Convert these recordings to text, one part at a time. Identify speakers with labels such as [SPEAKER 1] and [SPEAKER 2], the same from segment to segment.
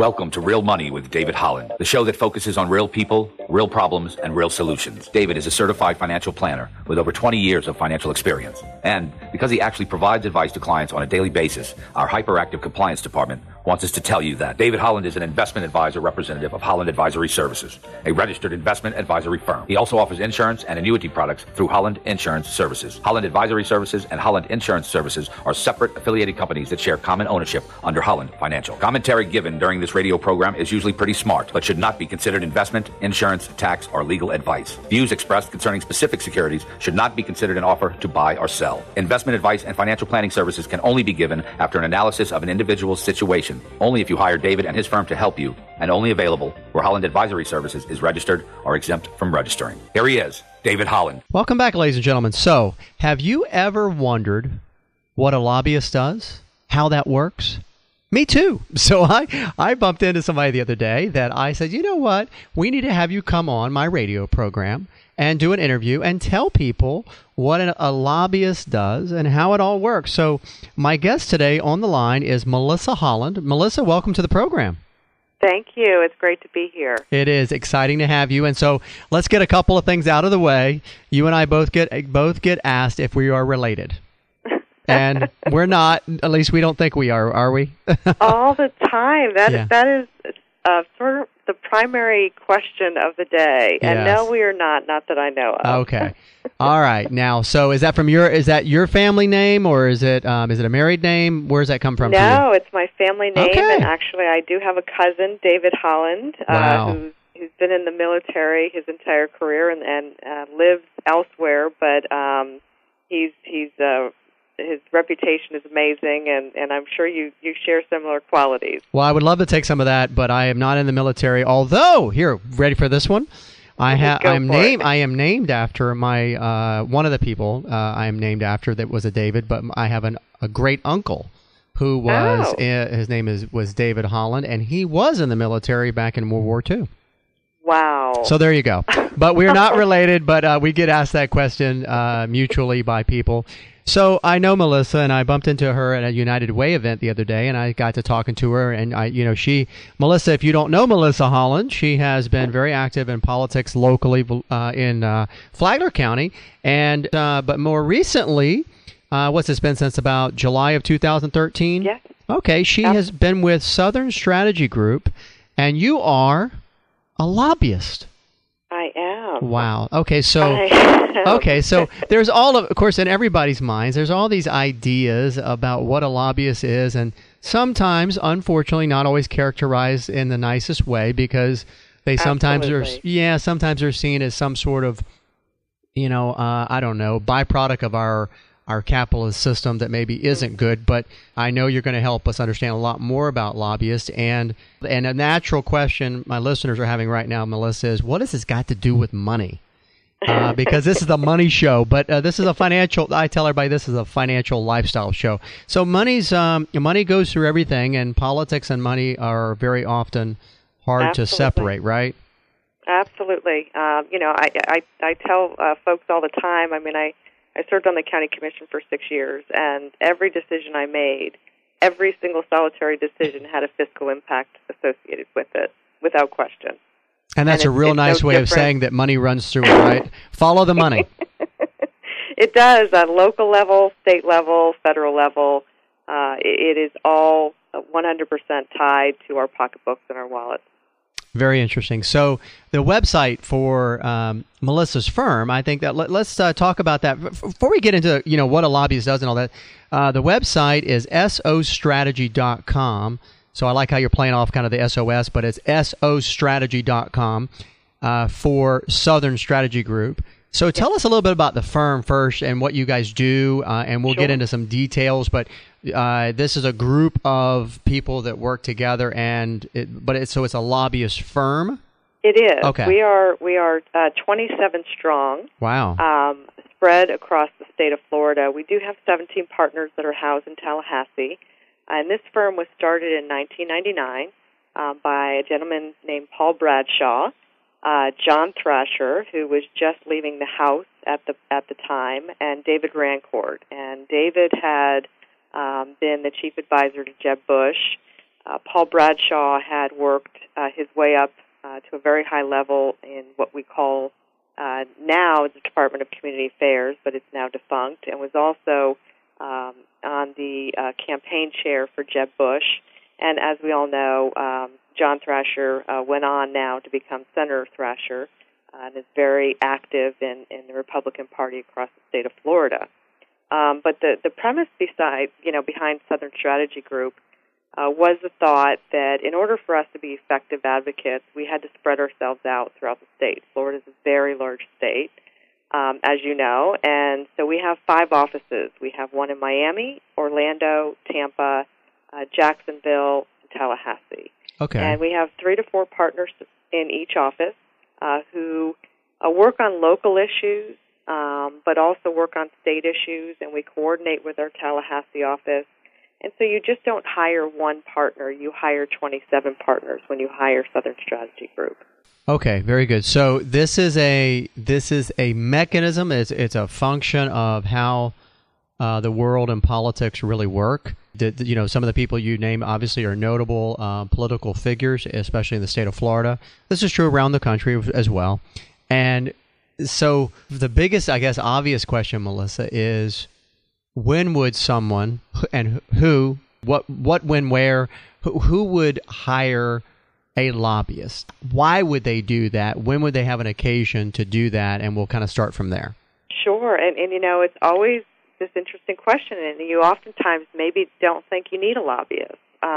[SPEAKER 1] Welcome to Real Money with David Holland, the show that focuses on real people, real problems, and real solutions. David is a certified financial planner with over 20 years of financial experience. And because he actually provides advice to clients on a daily basis, our hyperactive compliance department wants us to tell you that David Holland is an investment advisor representative of Holland Advisory Services, a registered investment advisory firm. He also offers insurance and annuity products through Holland Insurance Services. Holland Advisory Services and Holland Insurance Services are separate affiliated companies that share common ownership under Holland Financial. Commentary given during this radio program is usually pretty smart, but should not be considered investment, insurance, tax, or legal advice. Views expressed concerning specific securities should not be considered an offer to buy or sell. Investment advice and financial planning services can only be given after an analysis of an individual's situation. Only if you hire David and his firm to help you, and only available where Holland Advisory Services is registered or exempt from registering. Here he is, David Holland.
[SPEAKER 2] Welcome back, ladies and gentlemen. So, have you ever wondered what a lobbyist does? How that works? Me too. So I bumped into somebody the other day that I said, you know what? We need to have you come on my radio program and do an interview and tell people what a lobbyist does and how it all works. So my guest today on the line is Melissa Holland. Melissa, welcome to the program.
[SPEAKER 3] Thank you. It's great to be here.
[SPEAKER 2] It is exciting to have you. And so let's get a couple of things out of the way. You and I both get asked if we are related. And we're not, at least we don't think we are we?
[SPEAKER 3] All the time. That is sort of the primary question of the day. And
[SPEAKER 2] Yes.
[SPEAKER 3] no, we are not that I know of.
[SPEAKER 2] Okay. All right. Now, so is that your family name, or is it a married name? Where does that come from?
[SPEAKER 3] No, it's my family name.
[SPEAKER 2] Okay.
[SPEAKER 3] And actually, I do have a cousin, David Holland,
[SPEAKER 2] Wow.
[SPEAKER 3] who's been in the military his entire career and lives elsewhere. But his reputation is amazing, and I'm sure you share similar qualities.
[SPEAKER 2] Well, I would love to take some of that, but I am not in the military. Although, here, ready for this one? I am named after my one of the people I am named after that was a David, but I have a great uncle who was his name was David Holland, and he was in the military back in World War II.
[SPEAKER 3] Wow.
[SPEAKER 2] So there you go. But we're not related, but we get asked that question mutually by people. So I know Melissa, and I bumped into her at a United Way event the other day, and I got to talking to her. And Melissa, if you don't know Melissa Holland, she has been very active in politics locally in Flagler County, and but more recently, what's this been since about July of 2013?
[SPEAKER 3] Yes.
[SPEAKER 2] Okay, she has been with Southern Strategy Group, and you are a lobbyist.
[SPEAKER 3] I am.
[SPEAKER 2] Wow. Okay, so
[SPEAKER 3] I am.
[SPEAKER 2] okay, so there's of course, in everybody's minds, there's all these ideas about what a lobbyist is, and sometimes, unfortunately, not always characterized in the nicest way because they sometimes are seen as some sort of, I don't know, byproduct of our capitalist system that maybe isn't good. But I know you're going to help us understand a lot more about lobbyists. And a natural question my listeners are having right now, Melissa, is what has this got to do with money? Because this is a money show, but this is I tell everybody this is a financial lifestyle show. So money goes through everything, and politics and money are very often hard to separate, right?
[SPEAKER 3] Absolutely. I tell folks all the time, I served on the county commission for 6 years, and every decision I made, every single solitary decision had a fiscal impact associated with it, without question.
[SPEAKER 2] And that's a real nice way of saying that money runs through it, right? Follow the money.
[SPEAKER 3] It does, on local level, state level, federal level. It is all 100% tied to our pocketbooks and our wallets.
[SPEAKER 2] Very interesting. So the website for Melissa's firm, I think that let's talk about that. Before we get into what a lobbyist does and all that, the website is sostrategy.com. So I like how you're playing off kind of the SOS, but it's sostrategy.com for Southern Strategy Group. So tell us a little bit about the firm first and what you guys do, and we'll get into some details. But this is a group of people that work together, it's a lobbyist firm.
[SPEAKER 3] It is.
[SPEAKER 2] Okay.
[SPEAKER 3] We are 27 strong.
[SPEAKER 2] Wow.
[SPEAKER 3] Spread across the state of Florida. We do have 17 partners that are housed in Tallahassee, and this firm was started in 1999 by a gentleman named Paul Bradshaw. John Thrasher, who was just leaving the House at the time, and David Rancourt. And David had been the chief advisor to Jeb Bush Paul Bradshaw had worked his way up to a very high level in what we call now the Department of Community Affairs, but it's now defunct, and was also on the campaign chair for Jeb Bush. And as we all know, John Thrasher went on now to become Senator Thrasher and is very active in the Republican Party across the state of Florida. But the premise behind Southern Strategy Group was the thought that in order for us to be effective advocates, we had to spread ourselves out throughout the state. Florida is a very large state, as you know, and so we have 5 offices. We have one in Miami, Orlando, Tampa, Jacksonville, and Tallahassee.
[SPEAKER 2] Okay.
[SPEAKER 3] And we have 3 to 4 partners in each office who work on local issues, but also work on state issues, and we coordinate with our Tallahassee office. And so you just don't hire one partner, you hire 27 partners when you hire Southern Strategy Group.
[SPEAKER 2] Okay, very good. So this is a mechanism, it's a function of how the world and politics really work. Some of the people you name obviously are notable political figures, especially in the state of Florida. This is true around the country as well. And so the biggest, I guess, obvious question, Melissa, is when would someone and who, what, when, where, who would hire a lobbyist? Why would they do that? When would they have an occasion to do that? And we'll kind of start from there.
[SPEAKER 3] Sure. And it's always this interesting question, and you oftentimes maybe don't think you need a lobbyist.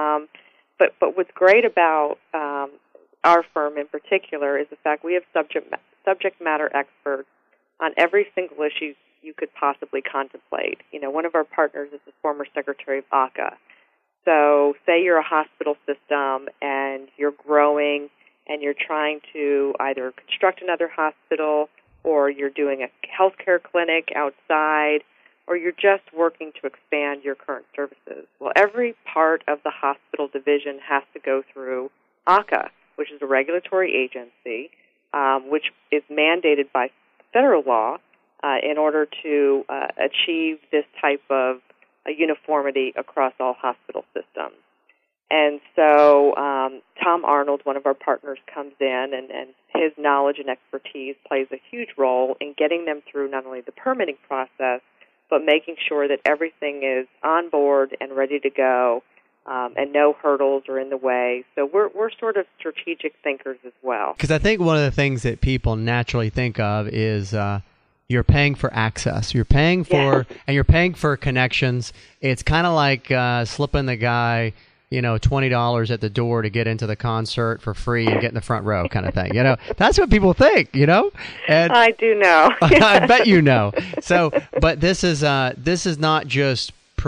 [SPEAKER 3] But what's great about our firm in particular is the fact we have subject matter experts on every single issue you could possibly contemplate. One of our partners is the former Secretary of ACA. So say you're a hospital system and you're growing and you're trying to either construct another hospital or you're doing a healthcare clinic outside or you're just working to expand your current services. Well, every part of the hospital division has to go through ACA, which is a regulatory agency, which is mandated by federal law in order to achieve this type of uniformity across all hospital systems. And so Tom Arnold, one of our partners, comes in, and his knowledge and expertise plays a huge role in getting them through not only the permitting process, but making sure that everything is on board and ready to go, and no hurdles are in the way. So we're sort of strategic thinkers as well.
[SPEAKER 2] Because I think one of the things that people naturally think of is you're paying for access. You're paying for, and you're paying for connections. It's kind of like slipping the guy, $20 at the door to get into the concert for free and get in the front row kind of thing. That's what people think, And
[SPEAKER 3] I do know.
[SPEAKER 2] I bet you know. So, but this is not just,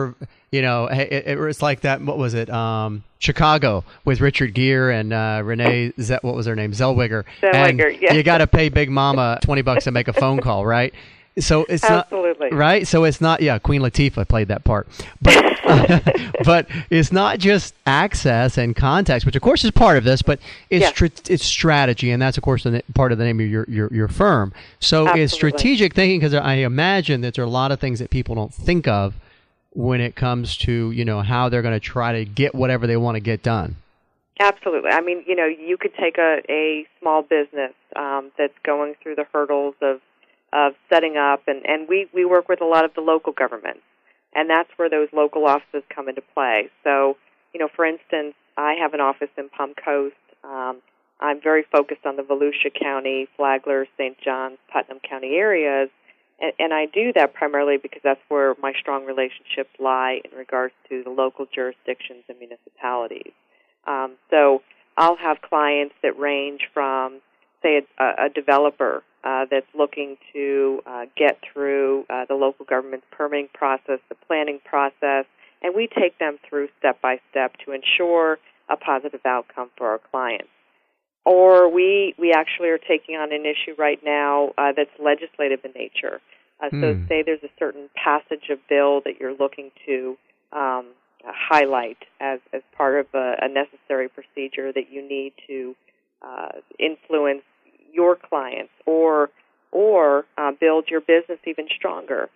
[SPEAKER 2] it's like that. What was it? Chicago with Richard Gere and Renee, what was her name? Zellweger. And
[SPEAKER 3] yes.
[SPEAKER 2] You got to pay Big Mama $20 to make a phone call, right? So it's
[SPEAKER 3] Absolutely.
[SPEAKER 2] not right. So it's not. Yeah, Queen Latifah played that part, but but it's not just access and context, which of course is part of this, but it's strategy, and that's of course part of the name of your firm. So
[SPEAKER 3] Absolutely.
[SPEAKER 2] It's strategic thinking, because I imagine that there are a lot of things that people don't think of when it comes to how they're going to try to get whatever they want to get done.
[SPEAKER 3] Absolutely. I mean, you could take a small business that's going through the hurdles of setting up, and we work with a lot of the local governments, and that's where those local offices come into play. So, for instance, I have an office in Palm Coast. I'm very focused on the Volusia County, Flagler, St. Johns, Putnam County areas, and I do that primarily because that's where my strong relationships lie in regards to the local jurisdictions and municipalities. So I'll have clients that range from, say, a developer that's looking to get through the local government's permitting process, the planning process, and we take them through step by step to ensure a positive outcome for our clients. Or we actually are taking on an issue right now that's legislative in nature. So say there's a certain passage of bill that you're looking to highlight as part of a necessary procedure that you need to influence your clients or build your business even stronger.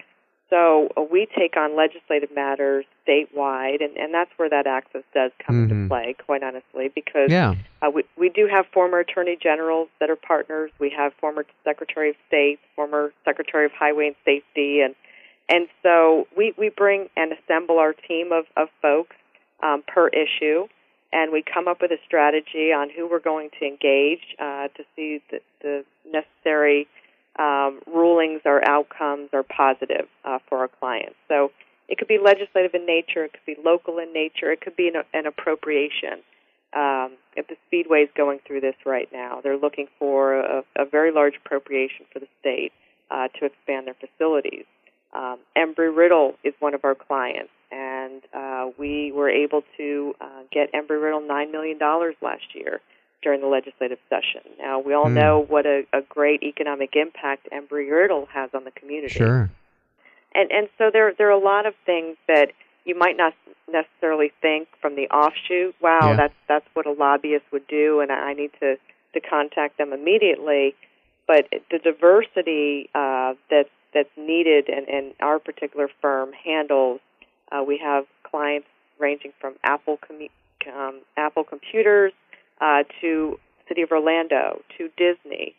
[SPEAKER 3] So we take on legislative matters statewide, and that's where that access does come into play, quite honestly, because we do have former attorney generals that are partners. We have former Secretary of State, former Secretary of Highway and Safety, and so we bring and assemble our team of folks per issue, and we come up with a strategy on who we're going to engage to see that the necessary rulings or outcomes are positive for our clients. So it could be legislative in nature, it could be local in nature, it could be an appropriation. If the Speedway is going through this right now, they're looking for a very large appropriation for the state to expand their facilities. Embry-Riddle is one of our clients, and we were able to get Embry-Riddle $9 million last year during the legislative session. Now, we all know what a great economic impact Embry-Riddle has on the community.
[SPEAKER 2] Sure.
[SPEAKER 3] And so there are a lot of things that you might not necessarily think from the offshoot, wow, that's what a lobbyist would do, and I need to contact them immediately. But the diversity that's needed and our particular firm handles, we have clients ranging from Apple Computers to City of Orlando, to Disney,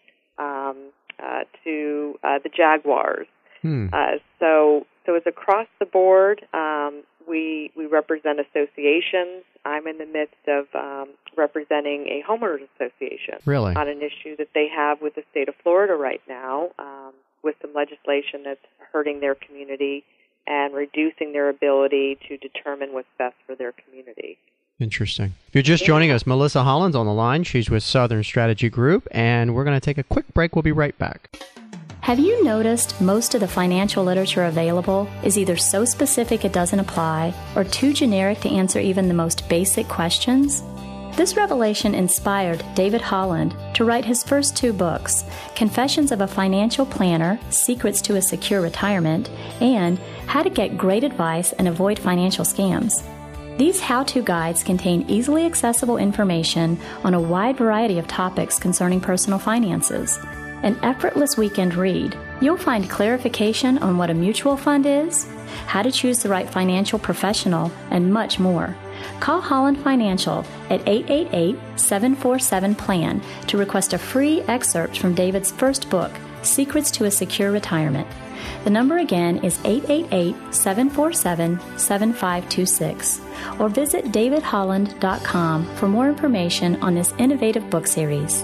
[SPEAKER 3] to the Jaguars. So it's across the board. We represent associations. I'm in the midst of representing a homeowners association on an issue that they have with the state of Florida right now, with some legislation that's hurting their community and reducing their ability to determine what's best for their community.
[SPEAKER 2] Interesting. If you're just joining us, Melissa Holland's on the line. She's with Southern Strategy Group, and we're going to take a quick break. We'll be right back.
[SPEAKER 4] Have you noticed most of the financial literature available is either so specific it doesn't apply or too generic to answer even the most basic questions? This revelation inspired David Holland to write his first 2 books, Confessions of a Financial Planner, Secrets to a Secure Retirement, and How to Get Great Advice and Avoid Financial Scams. These how-to guides contain easily accessible information on a wide variety of topics concerning personal finances. An effortless weekend read, you'll find clarification on what a mutual fund is, how to choose the right financial professional, and much more. Call Holland Financial at 888-747-PLAN to request a free excerpt from David's first book, Secrets to a Secure Retirement. The number again is 888-747-7526. Or visit davidholland.com for more information on this innovative book series.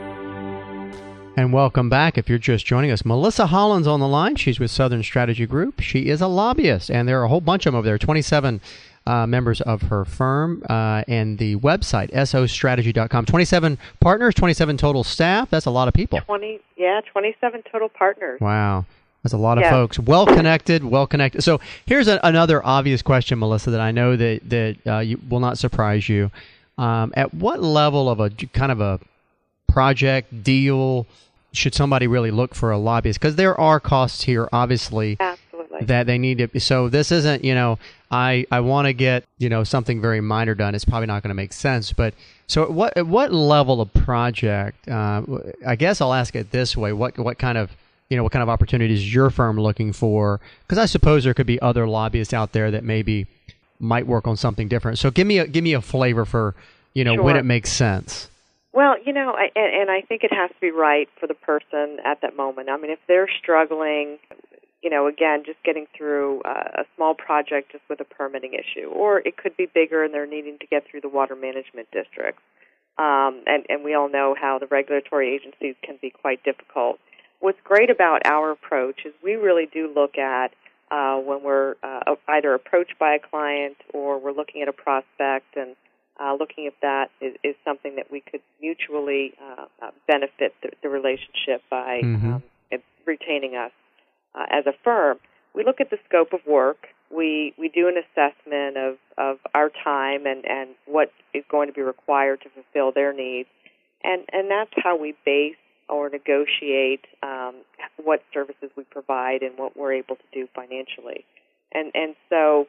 [SPEAKER 2] And welcome back. If you're just joining us, Melissa Holland's on the line. She's with Southern Strategy Group. She is a lobbyist, and there are a whole bunch of them over there, 27 members of her firm, and the website, sostrategy.com. 27 partners, 27 total staff. That's a lot of people.
[SPEAKER 3] 27 total partners.
[SPEAKER 2] Wow. That's a lot of folks. Well connected. So here's another obvious question, Melissa, that I know that will not surprise you. At what level of a kind of a project deal should somebody really look for a lobbyist? Because there are costs here, obviously, that they need to. So this isn't, I want to get, something very minor done. It's probably not going to make sense. But so at what level of project? I guess I'll ask it this way: what kind of what kind of opportunities is your firm looking for? Because I suppose there could be other lobbyists out there that maybe might work on something different. So give me a flavor for when it makes sense.
[SPEAKER 3] Well, and I think it has to be right for the person at that moment. I mean, if they're struggling, again, just getting through a small project just with a permitting issue, or it could be bigger and they're needing to get through the water management districts. And we all know how the regulatory agencies can be quite difficult. What's great about our approach is we really do look at when we're either approached by a client or we're looking at a prospect and looking if that is something that we could mutually benefit the relationship by retaining us as a firm. We look at the scope of work. We do an assessment of our time and what is going to be required to fulfill their needs. And that's how we base or negotiate what services we provide and what we're able to do financially. And so,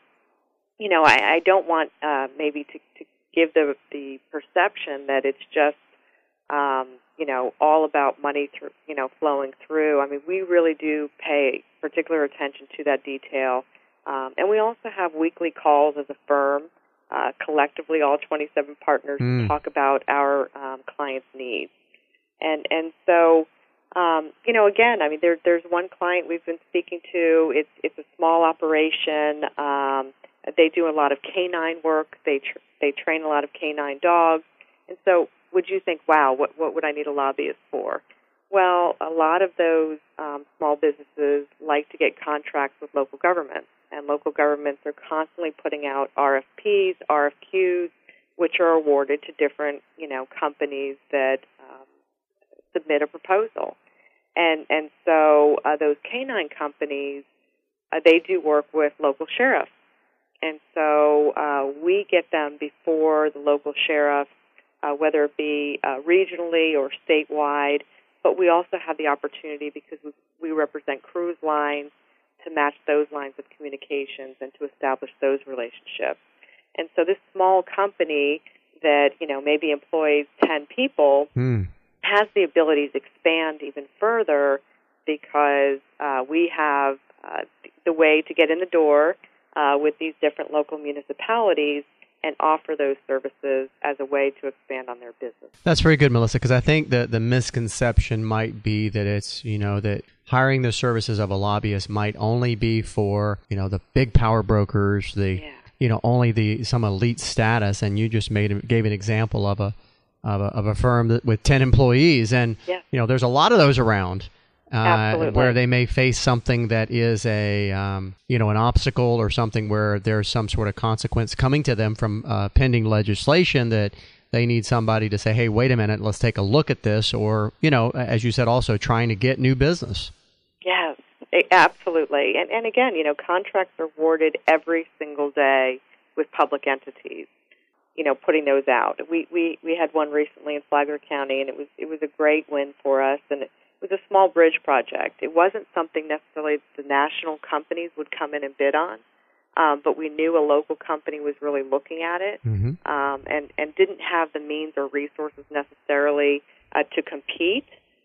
[SPEAKER 3] I don't want maybe to give the perception that it's just, all about money through, flowing through. I mean, we really do pay particular attention to that detail. And we also have weekly calls as a firm, collectively, all 27 partners, to talk about our clients' needs. And so, again, I mean, there's one client we've been speaking to. It's a small operation. They do a lot of canine work. They train a lot of canine dogs. And so would you think, wow, what would I need a lobbyist for? Well, a lot of those small businesses like to get contracts with local governments, and local governments are constantly putting out RFPs, RFQs, which are awarded to different, companies that submit a proposal. And so those canine companies, they do work with local sheriffs. And so we get them before the local sheriffs, whether it be regionally or statewide, but we also have the opportunity, because we represent cruise lines, to match those lines of communications and to establish those relationships. And so this small company that, maybe employs 10 people has the ability to expand even further, because we have the way to get in the door with these different local municipalities and offer those services as a way to expand on their business.
[SPEAKER 2] That's very good, Melissa, because I think that the misconception might be that it's, that hiring the services of a lobbyist might only be for, the big power brokers, only some elite status, and you just gave an example of a firm with 10 employees, and there's a lot of those around. Where they may face something that is an obstacle, or something where there's some sort of consequence coming to them from pending legislation, that they need somebody to say, hey, wait a minute, let's take a look at this, or, as you said, also trying to get new business.
[SPEAKER 3] Yes, absolutely. And again, contracts are awarded every single day with public entities, putting those out. We had one recently in Flagler County, and it was a great win for us, and it was a small bridge project. It wasn't something necessarily the national companies would come in and bid on, but we knew a local company was really looking at it, and didn't have the means or resources necessarily to compete,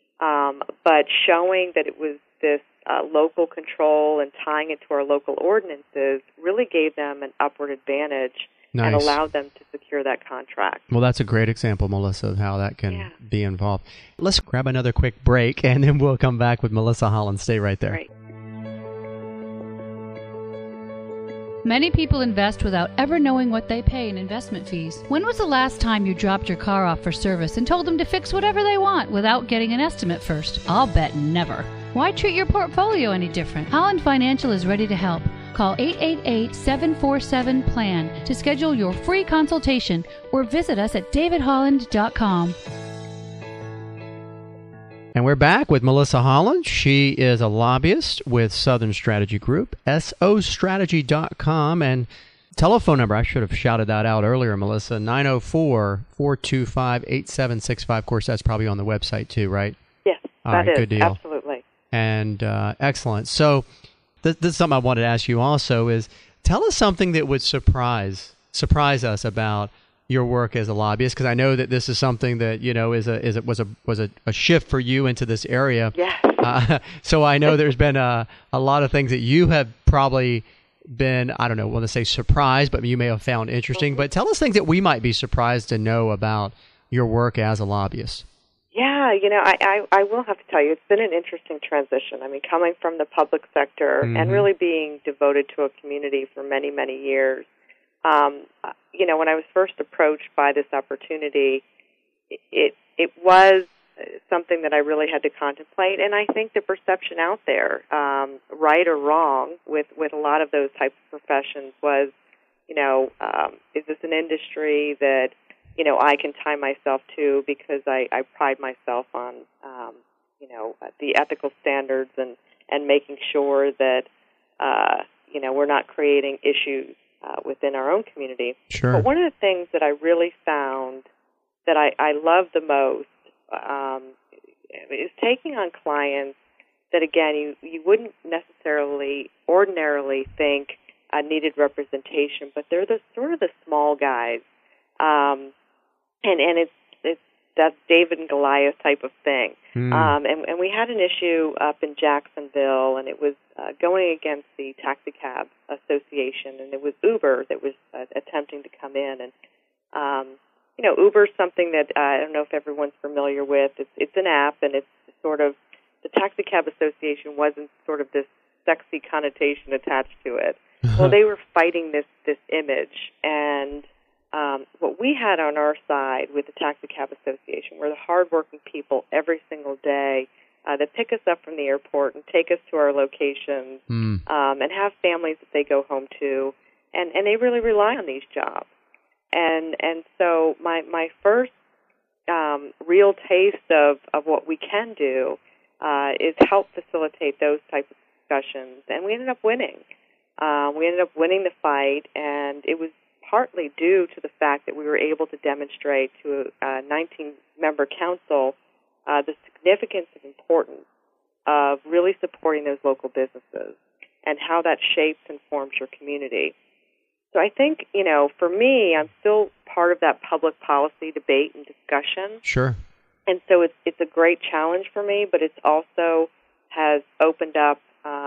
[SPEAKER 3] but showing that it was this local control and tying it to our local ordinances really gave them an upward advantage. Nice. And allowed them to secure that contract.
[SPEAKER 2] Well, that's a great example, Melissa, of how that can be involved. Let's grab another quick break, and then we'll come back with Melissa Holland. Stay right there.
[SPEAKER 3] Great.
[SPEAKER 5] Many people invest without ever knowing what they pay in investment fees. When was the last time you dropped your car off for service and told them to fix whatever they want without getting an estimate first? I'll bet never. Why treat your portfolio any different? Holland Financial is ready to help. Call 888-747-PLAN to schedule your free consultation, or visit us at davidholland.com.
[SPEAKER 2] And we're back with Melissa Holland. She is a lobbyist with Southern Strategy Group, sostrategy.com. And telephone number, I should have shouted that out earlier, Melissa, 904-425-8765. Of course, that's probably on the website too, right?
[SPEAKER 3] Yes, that is.
[SPEAKER 2] Good deal.
[SPEAKER 3] Absolutely.
[SPEAKER 2] And excellent. So this is something I wanted to ask you also is, tell us something that would surprise us about your work as a lobbyist, because I know that this is something that was a shift for you into this area.
[SPEAKER 3] Yes.
[SPEAKER 2] So I know there's been a lot of things that you have probably been, I don't know, want to say surprised, but you may have found interesting. But tell us things that we might be surprised to know about your work as a lobbyist.
[SPEAKER 3] Yeah, I will have to tell you, it's been an interesting transition. I mean, coming from the public sector and really being devoted to a community for many, many years. When I was first approached by this opportunity, it was something that I really had to contemplate. And I think the perception out there, right or wrong, with a lot of those types of professions was, is this an industry that I can tie myself to because I pride myself on, the ethical standards and making sure that, we're not creating issues within our own community.
[SPEAKER 2] Sure.
[SPEAKER 3] But one of the things that I really found that I love the most is taking on clients that, again, you wouldn't necessarily ordinarily think needed representation, but they're the sort of the small guys. And it's that's David and Goliath type of thing. And we had an issue up in Jacksonville, and it was going against the Taxicab Association, and it was Uber that was attempting to come in. And, Uber's something that I don't know if everyone's familiar with. It's an app, and it's sort of, the Taxicab Association wasn't sort of this sexy connotation attached to it. Well, they were fighting this image, and what we had on our side with the Taxicab Association were the hardworking people every single day that pick us up from the airport and take us to our locations and have families that they go home to, and they really rely on these jobs. And so my first real taste of what we can do is help facilitate those types of discussions, and we ended up winning. We ended up winning the fight, and it was partly due to the fact that we were able to demonstrate to a 19-member council the significance and importance of really supporting those local businesses and how that shapes and forms your community. So I think, for me, I'm still part of that public policy debate and discussion.
[SPEAKER 2] Sure.
[SPEAKER 3] And so it's a great challenge for me, but it's also has opened up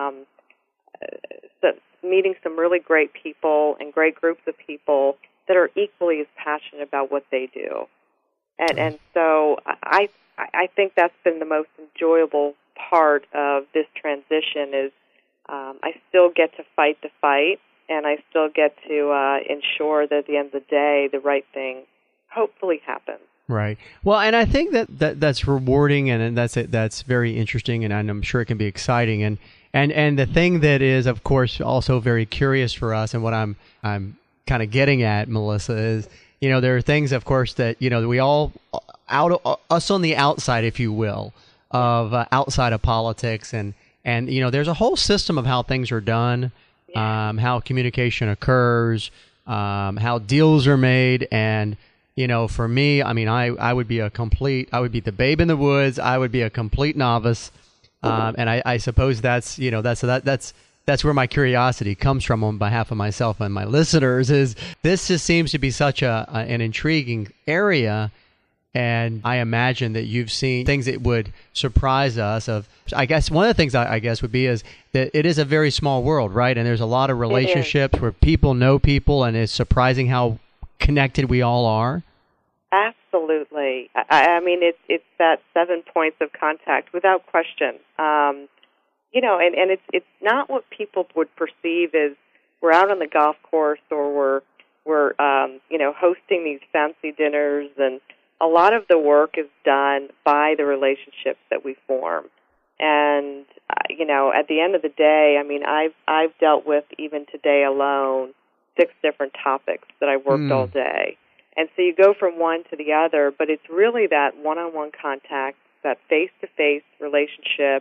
[SPEAKER 3] meeting some really great people and great groups of people that are equally as passionate about what they do. And so I think that's been the most enjoyable part of this transition is I still get to fight the fight, and I still get to ensure that at the end of the day, the right thing hopefully happens.
[SPEAKER 2] Right. Well, and I think that's rewarding, and that's very interesting, and I'm sure it can be exciting. And the thing that is, of course, also very curious for us, and what I'm kind of getting at, Melissa, is there are things, of course, that we all us on the outside, if you will, of outside of politics, and there's a whole system of how things are done, how communication occurs, how deals are made, and for me, I mean, I would be the babe in the woods. I would be a complete novice. And I suppose that's where my curiosity comes from on behalf of myself and my listeners. Is this just seems to be such an intriguing area, and I imagine that you've seen things that would surprise us. I guess one of the things I guess would be is that it is a very small world, right? And there's a lot of relationships where people know people, and it's surprising how connected we all are.
[SPEAKER 3] Absolutely. I mean, it's that 7 points of contact without question. And it's not what people would perceive as we're out on the golf course or we're hosting these fancy dinners, and a lot of the work is done by the relationships that we form. And at the end of the day, I mean, I've dealt with, even today alone, 6 different topics that I worked all day. And so you go from one to the other, but it's really that one-on-one contact, that face-to-face relationship,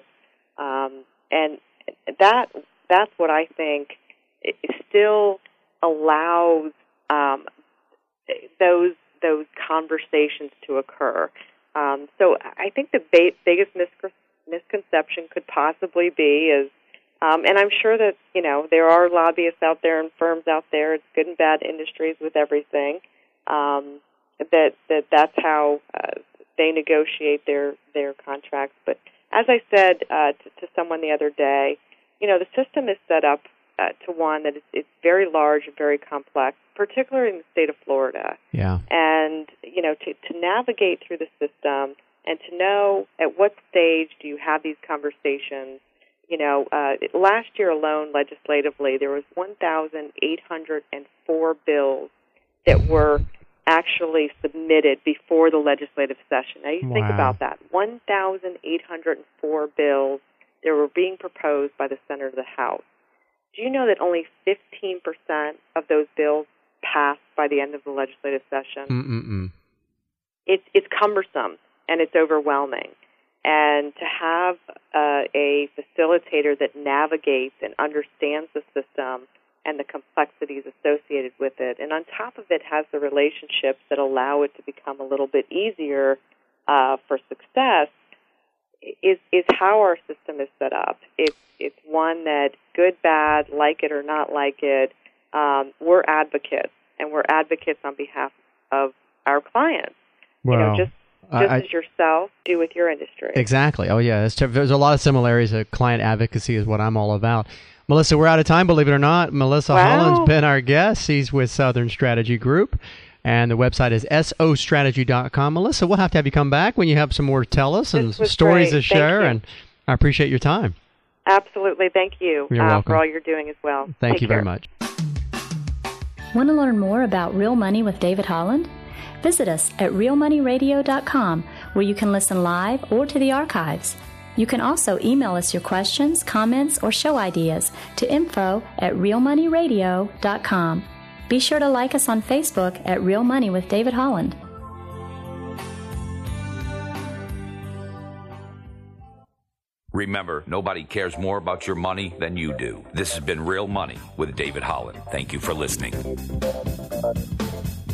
[SPEAKER 3] and that's what I think it still allows those conversations to occur. So I think the biggest misconception could possibly be is, and I'm sure that there are lobbyists out there and firms out there. It's good and bad industries with everything. That's how they negotiate their contracts. But as I said to someone the other day, the system is set up to one that it's very large and very complex, particularly in the state of Florida.
[SPEAKER 2] Yeah. And
[SPEAKER 3] to navigate through the system and to know at what stage do you have these conversations. Last year alone, legislatively, there was 1,804 bills that were actually submitted before the legislative session. Now, you think about that. 1,804 bills that were being proposed by the Senate or the House. Do you know that only 15% of those bills passed by the end of the legislative session? It's cumbersome, and it's overwhelming. And to have a facilitator that navigates and understands the system and the complexities associated with it, and on top of it has the relationships that allow it to become a little bit easier for success, is how our system is set up. It's one that, good, bad, like it or not like it, we're advocates, and we're advocates on behalf of our clients.
[SPEAKER 2] Wow.
[SPEAKER 3] as yourself do with your industry.
[SPEAKER 2] Exactly. Oh, yeah. There's a lot of similarities. Client advocacy is what I'm all about. Melissa, we're out of time, believe it or not. Melissa Holland's been our guest. She's with Southern Strategy Group, and the website is sostrategy.com. Melissa, we'll have to have you come back when you have some more to tell us and stories to share, and I appreciate your time.
[SPEAKER 3] Absolutely. Thank you for all you're doing as well.
[SPEAKER 2] Thank you very much.
[SPEAKER 4] Want to learn more about Real Money with David Holland? Visit us at realmoneyradio.com, where you can listen live or to the archives. You can also email us your questions, comments, or show ideas to info@realmoneyradio.com. Be sure to like us on Facebook at Real Money with David Holland.
[SPEAKER 1] Remember, nobody cares more about your money than you do. This has been Real Money with David Holland. Thank you for listening.